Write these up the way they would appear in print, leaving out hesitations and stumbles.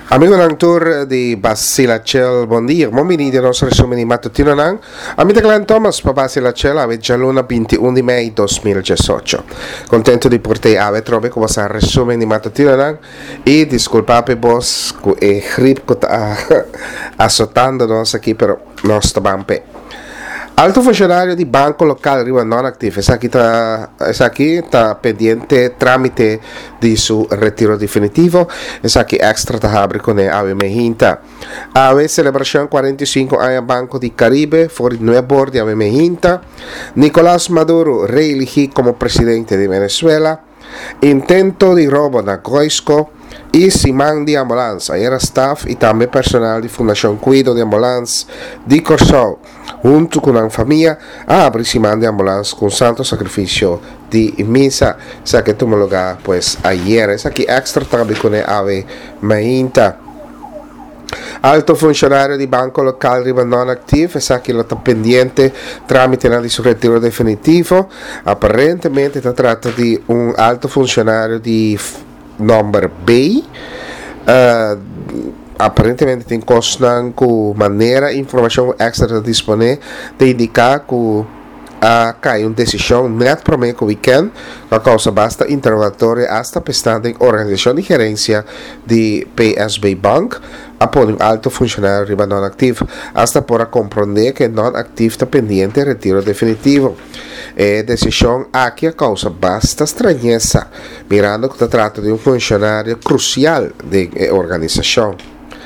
Amigo ng tour di Basilacel, bom dia. Momini di nostro resume mattutino nang. Amita Glenn Thomas pa Basilacel ave gialluna 21 di May 2018. Contento di portare ave trobe come sa resume di mattutino nang e disculpape boss ku e grip ku ta assotando nos aqui pero nos tabampe. Alto funcionário de banco local Rio non activo. Essa aqui tá pendiente tramite de seu retiro definitivo. Essa aqui extra tá abre com a ave mehinta. Ave celebração 45 anos Banco de Caribe for nuevo de ave mehinta. Nicolás Maduro reelegi como presidente de Venezuela. Intento de roubo na Coisco. E Simão de Ambulância, era staff e também personal de Fundação Cuido de Ambulância de Corsol, junto com a família, abre Simão de Ambulância com santo sacrifício de missa. Essa que tomou lugar, pues, ayer. Essa aqui extra também com a ave mainta. Alto funcionário de banco local Rio non activo, essa aqui está pendiente tramite di suo retiro definitivo. Aparentemente si tratta di un alto funcionário de number B. Aparentemente tem constant com maneira informação extra disponível de indicar que cai uma decisão net para mim que weekend a causa basta interrogatório hasta pestando em organização de gerência de PSB Bank após um alto funcionário riba não ativo hasta para compreender que não ativo está pendiente de retiro definitivo. Decisão aqui a causa basta estranheza, mirando que se trata de um funcionário crucial da organização.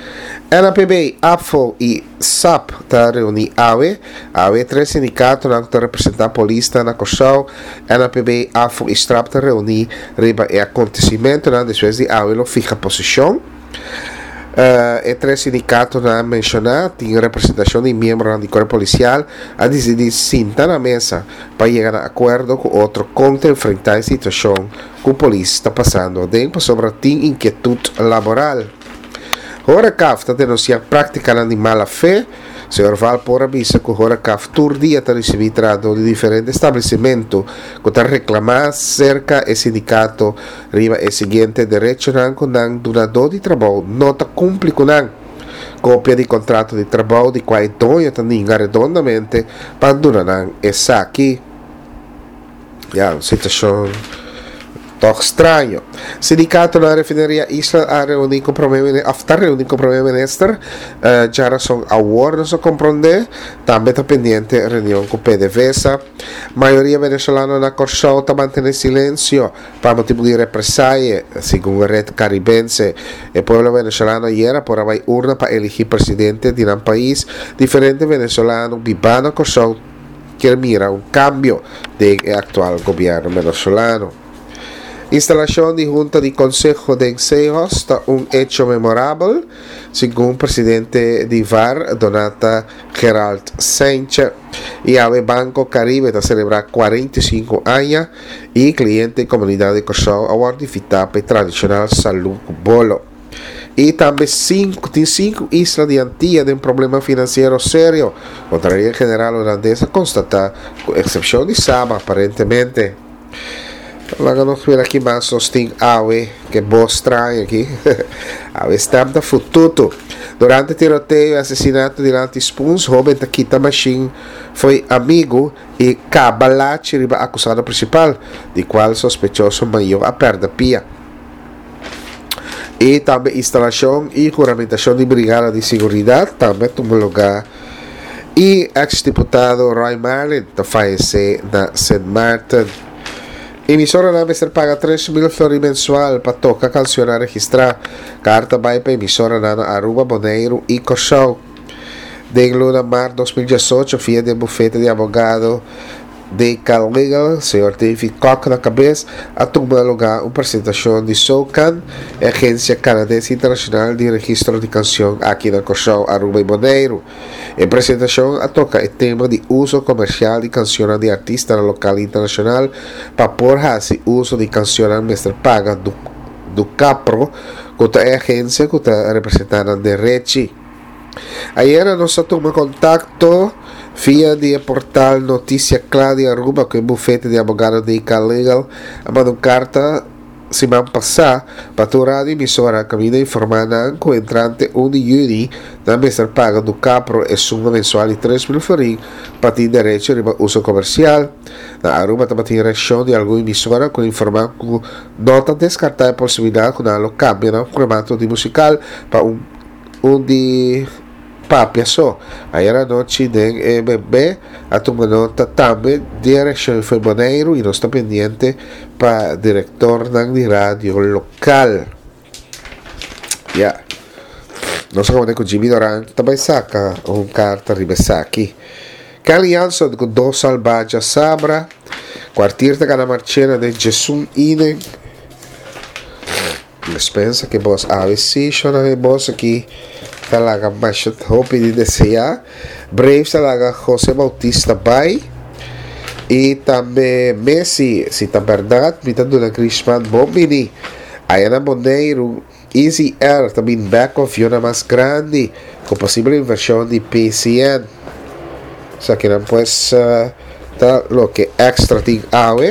NPB, AFO e SAP está reunindo AWE, três sindicatos que estão representando a polícia na Corsol. NPB, AFO e STRAP está reunindo riba e acontecimento depois de AWE fica posição. E três sindicatos na mencionar têm representação de membros do corpo policial a decidir sentar na mesa para chegar a acordo com outro contra enfrentar a situação que a polícia está passando dentro sobre a inquietude laboral. Horecaf está denunciando prática de mala fé. O senhor Valpor avisa que o Horecaf todo dia está recebendo de diferentes estabelecimentos que está reclamando cerca do sindicato riba o seguinte direito com o donador de trabalho não está cumprindo com cópia de contrato de trabalho de qual dono está redondamente para donar essa aqui. Situação toch estranho. Sindicato na refineria Isla está reunindo com o primeiro-ministro. Já são acordos a compreender. Também está pendente reunião com o PDVSA. Maioria venezuelana na Corsol está mantendo silêncio para motivo de represália, segundo a rede caribense. O povo venezuelano era por haver urna para elegir presidente de um país diferente venezuelano. Vivendo na Corsol quer mirar cambio do atual governo venezuelano. Instalação de junta de Consejo de Ensejos está hecho memorável, segundo o presidente de VAR, Donata Gerald Sánchez, e a Banco Caribe está celebrar 45 anos e cliente da comunidade de Corsol award de fitape tradicional Salud Bolo. E também tem cinco islas de Antillas de um problema financeiro sério. A Contraloria General Holandesa constata, com exceção de Saba, aparentemente. Vamos ver aqui mais sosting AWE, que boa estranha aqui. AWE está da futuro. Durante o tiroteio e assassinato de Lantispuns, Robin Takita Machine foi amigo e Cabalate acusado principal, de qual sospechoso maior a perda pia. E também instalação e juramentação de brigada de segurança também tomou lugar. E ex-deputado Roy Marlin faleceu na St. Martin. Emissora na Mr. paga 3 mil flores mensual para tocar cancionar registrar. Carta vai para emissora na Aruba, Bonaire e Corsol. De luna mar 2018, fia de bufete de advogado de Cal Legal, senhor David Koch na cabeça, a tomar lugar uma apresentação de SOCAN, Agência Canadense Internacional de Registro de Canção aqui na Corsol, Aruba e Bonaire. A apresentação a toca o tema de uso comercial de canções de artista local e internacional para por esse uso de canções mestre paga do Capro, que é a agência que está representada de Rechi. Ayer nós tomamos contato via de portal Notícia Clara de Aruba com o bufete de advogado de Ica Legal, mandou carta semana passada, para a emissora caminha informando que o entrante 1 de junho também será pago do Capro é suma mensual de 3.000 florim para ter direito de uso comercial. Na Aruba também tem reação de alguma emissora que informa que nota descartar a possibilidade que não cambie no formato de musical para um de papia só. Aí a noite de EBB a tomar nota também direção foi Boneiro e não está pendente para diretor da rádio local. Não sei como é que o Jimmy Doran também saca carta rimessa aqui. Que aliança com dois salvagens sabra, quartier da Gana Marchena de Jesus Ine. Mas pensa que vos avesi, chora vos aqui. Talaga mais hope de desejar. Breve talaga José Bautista Bay. E também Messi, se tá verdade, me tá dando Cristian Bombini. Aí na Monteiro, Easy Air, também back of Fiona mais grande, com possível inversão de PCN. Só que não pues, tá lo que extra ting awe.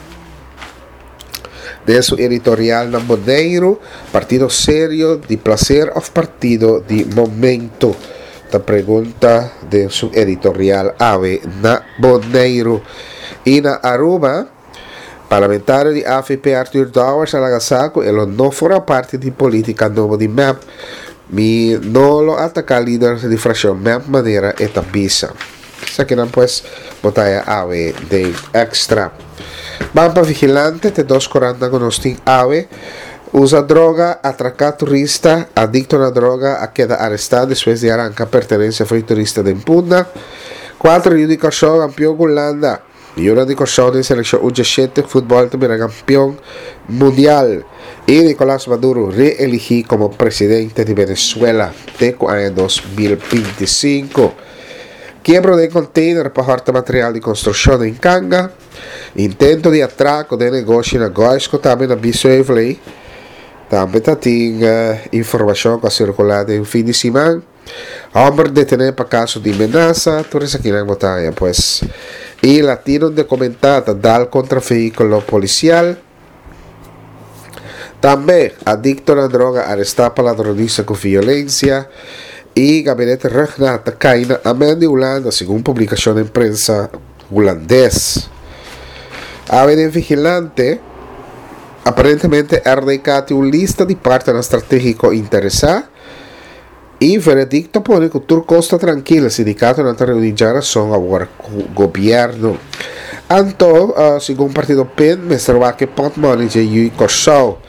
De su editorial na Monteiro, partido sério de placer of partido de momento. La pregunta de su editorial AVE na Monteiro. E na Aruba, parlamentario di AFP Arthur Dowers Alagasaco e lo non farà parte di politica nuovo di MAP. Mi non lo attacca leader di frazione MAP Madeira e Tabisa. Sa che non pues botaya AVE de extra. Bamba vigilante te 240 conosting AVE. Usa droga, atraca turista, adicto a droga, a queda arrestado después de arranca pertenencia a turista de Impunda. 4 Judico Show, campeón Holanda. Y una Judico Show de selección U17, fútbol también campeón mundial. Y Nicolás Maduro reelegí como presidente de Venezuela de 2025. Quiebro de container para harta material de construcción en Kanga. Intento de atraco de negocio en Goiasco, también en Bissuevley. Também tem informação que circulada em fim de semana. Homem detenido para caso de ameaça. Tudo isso aqui na batalha, pues. E latino documentado dal contra veículo policial. Também adicto na droga arrestado para ladronista com violência. E gabinete regnata cai na Amanda Holanda, segundo publicação em prensa holandês. A vigilante. Aparentemente RDK tem uma lista de partners estratégicos interessados e o veredicto pone que o Turco está tranquilo, o sindicato não está reunindo relação ao governo. Então, segundo o partido PEN, Mr. Wake pode manager Yui Korsau.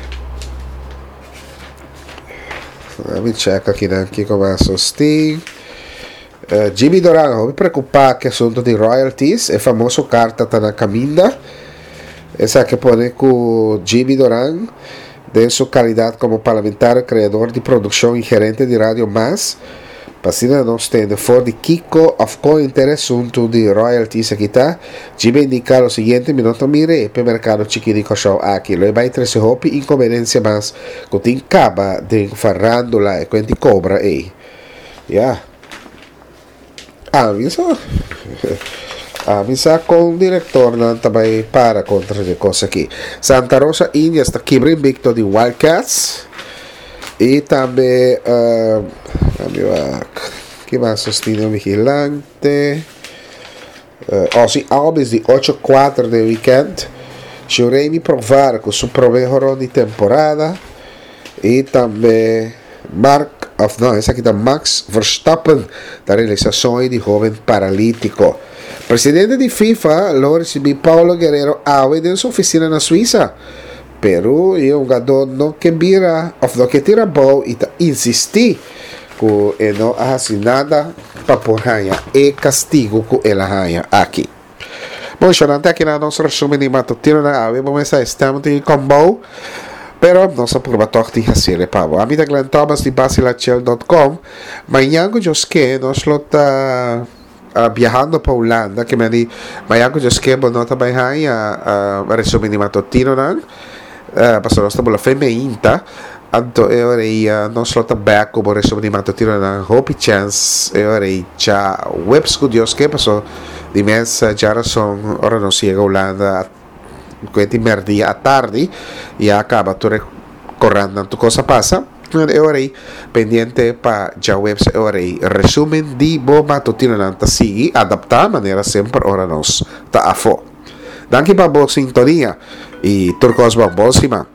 Vamos checar aqui como é sustain. Jimmy Doran, me preocupa que o assunto de royalties, é famoso carta está na caminha. Essa que pone que Jimmy Doran, de sua qualidade como parlamentar, criador de produção e gerente de rádio mais, Pasina não tem de for de Kiko of co-interessunto de royalties aqui tá. Jimmy indica o seguinte, minuto mire, para o mercado chiquitico show aqui. Lo vai trazer hopi inconveniência mais, que tem caba de farrandula e quanti cobra aí. Avisa com o diretor não também para contra de coisa aqui. Santa Rosa Índia está quebra invicto de Wildcats. E também que mais sustenta o vigilante. Ozzy Alves de 8-4 de weekend. Juremi provar com seu primeiro de temporada. E também essa aqui da Max Verstappen da realização de jovem paralítico. Presidente de FIFA lo recebeu Paulo Guerrero Awe de sua oficina na Suíça. Pero o jogador não que vira, ou que tira bola e insistir que não faz nada para por ranha e castigo que ela ranha aqui. Bom, chorante aqui na nossa resumo de matutino na Awe, vamos estar estamos em combo. Pero nossa probatória de fazer pavo. A minha Glenn Thomas de basilachel.com. Manhã que eu que nós lota viajando para Holanda, que me di manhã que eu que não tá bem aí a resumo de matutino não. Passou nós estamos feminina. Então eu iria nós lota back como resumo de matutino na Hope Chance. Eu iria já web studios que passou de mês já são ora não chega Holanda quindi merdia a tardi e acaba tu correndo tu cosa passa. E ora pendiente pa già website ora resumen di boba tutti nanta sigi adatta maneira sempre ora nos ta afo. Danke pa bo sintonia e turcos ba bolsima.